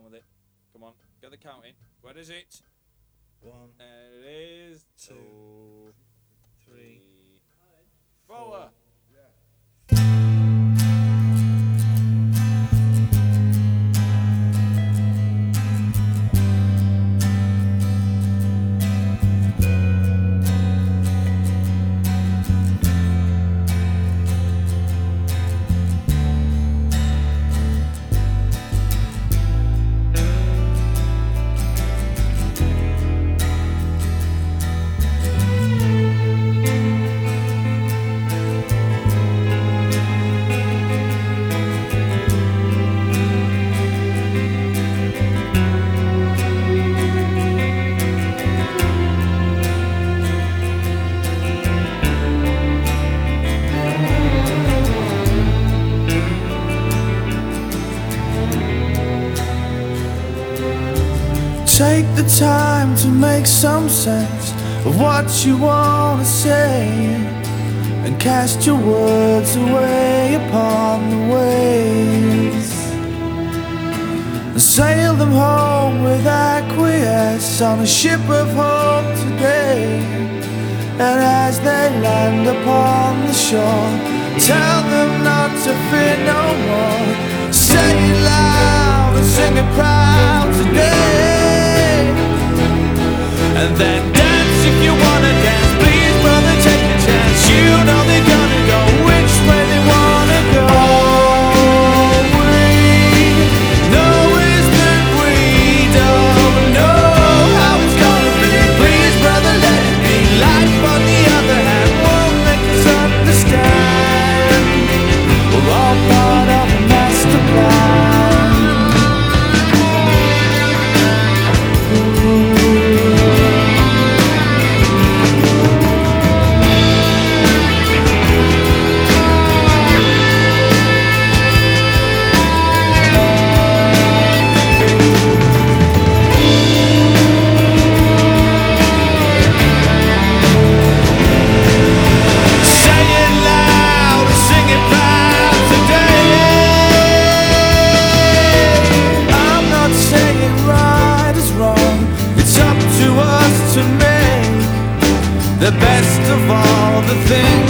with it. Come on, get the count in. Where is it? 1, There it is. 2, 3, 4. Take the time to make some sense of what you want to say, and cast your words away upon the waves, and sail them home with acquiesce on a ship of hope today. And as they land upon the shore, tell them not to fear no more. Say it loud and sing it proud today. And then dance if you wanna dance. Please brother, take a chance. You know they're gonna go which way they wanna go. All we know is that we don't know how it's gonna be. Please brother, let it be. Life on the other hand won't make us understand. We're all part of a master plan. The best of all the things